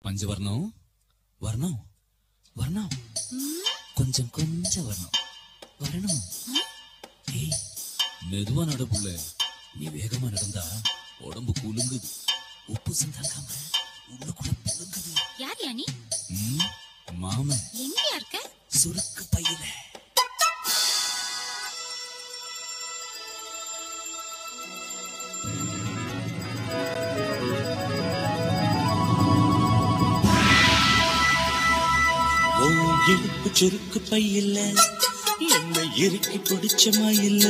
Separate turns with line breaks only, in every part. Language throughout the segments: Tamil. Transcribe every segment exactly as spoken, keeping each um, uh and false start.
பஞ்சவர்ணம் வர்ணம் வர்ணம் கொஞ்சம் கொஞ்சம் வரணும் வரணும். ஏய் மெதுவா நடப்புல, நீ வேகமா நடந்தா உடம்பு குலுங்குது, உப்பு சந்தாக்காம உள்ள கூட புழுங்குது.
யார் யானி?
மாமன்.
எங்க இருக்க?
சுருக்கு பையில.
இடுப்பு சுருக்கு பையில்ல என்ன இறுக்கி பிடிச்ச மயில்ல.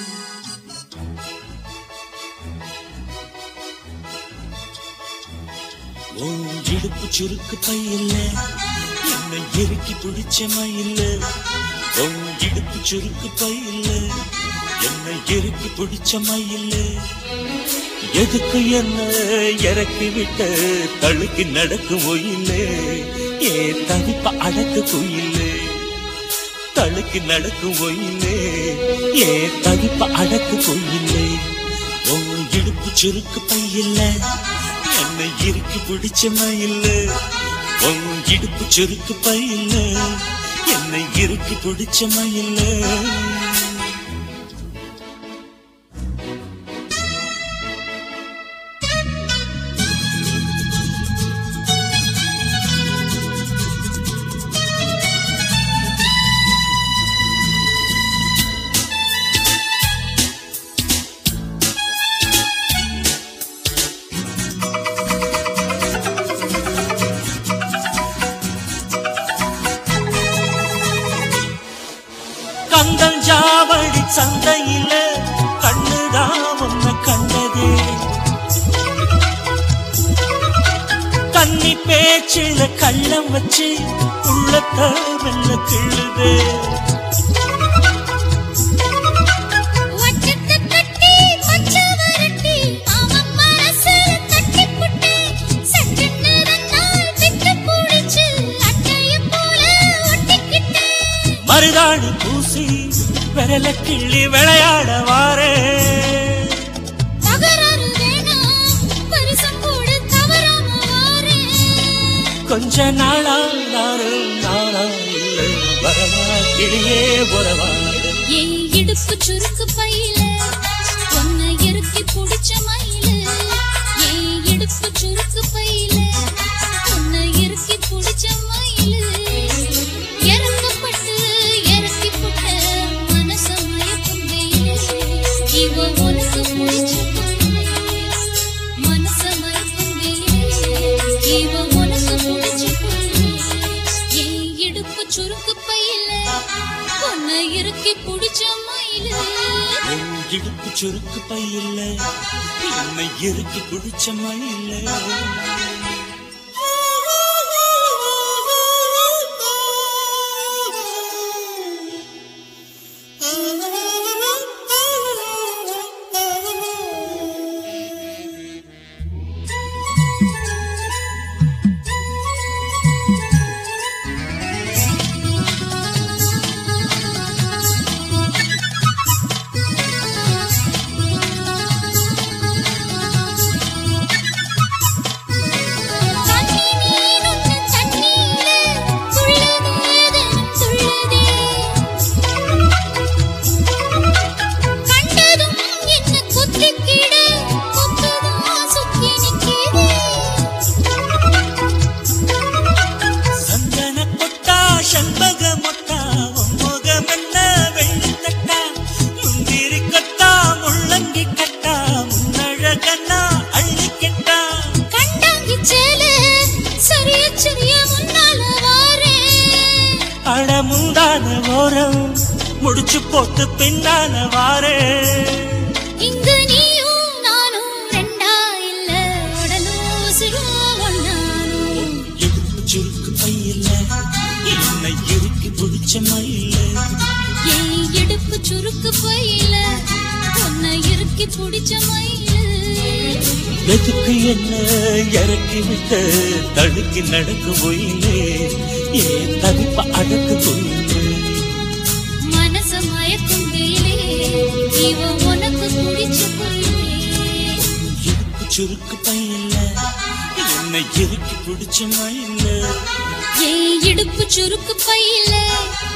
ஓ இடுப்பு சுருக்கு பையில்ல என்ன இறுக்கி பிடிச்ச மயில்ல. ஓ இடுப்பு சுருக்கு பையில்ல என்ன இறுக்கி பிடிச்ச மயில்ல. எதுக்கு என்ன இறக்கி விட்ட தழுக்கி நடக்கும் ஒயிலே. ஏ தவிப்ப அடக்கு குயிலே தழுக்கி நடக்கும் ஒயிலே. ஏ தவிப்ப அடக்கு குயிலே. ஓ இடுப்பு சுருக்கு பையில்ல என்னை இறுக்கி பிடிச்ச மயில்ல. ஓ இடுப்பு சுருக்கு பையில்ல என்னை இறுக்கி பிடிச்ச மயில்ல. கந்தஞ்சாவடி சந்தையில கண்ணுதான் ஒன்ன கண்டதே. கன்னி பேச்சில கள்ளம் வச்சு உள்ளத்த வெள்ள கிள்ளுதே. மருதாணி பூசி விரல கிள்ளி விளையாட வாரே. கொஞ்ச நாளா நானும் நானா இல்லை வரவா கிளியே உறவாட.
ஏன் இடுப்பு சுருக்கு பையில ஒன்ன இறுக்கி பிடிச்ச மயில. ஏன் இடுப்பு சுருக்கு பையில ஒன்ன இறுக்கி பிடிச்ச மயில. இறக்கப்பட்டு இறக்கி போட்ட மனச மயக்கும் வெயிலே. இவ உனக்கு பிடிச்ச பொண்ணு மனச மயக்கும் வெயிலே. இவ உனக்கு பிடிச்ச பொண்ணு. ஏன் இடுப்பு சுருக்கு பையில ஒன்ன இறுக்கி பிடிச்ச மயில.
இடுப்பு சுருக்கு பையில்ல என்னை இறுக்கி பிடிச்ச மயில. முந்தான ஓரம் முடிச்சு போட்டு பின்னான வாரே.
இங்கு நீயும் நானும் ரெண்டா இல்ல உடலூசிரும் ஒன்னானும்.
இடுப்பு சுருக்கு பையில்ல என்னை இறுக்கி பிடிச்ச மயில.
ஏன் இடுப்பு சுருக்கு பையில ஒன்ன இறுக்கி பிடிச்ச மயில.
எதுக்கு என்ன இறக்கி விட்ட தடுக்கி நடக்கும் ஒயிலே. ஏ தவிப்ப அடக்கு கொயிலே.
மனச மயக்கும் வெயிலே. இவ உனக்கு பிடிச்ச பொயிலே.
இடுப்பு சுருக்கு பையில்ல உன்னை இறுக்கி பிடிச்ச மயில
ஏன் இடுப்பு சுருக்கு பையில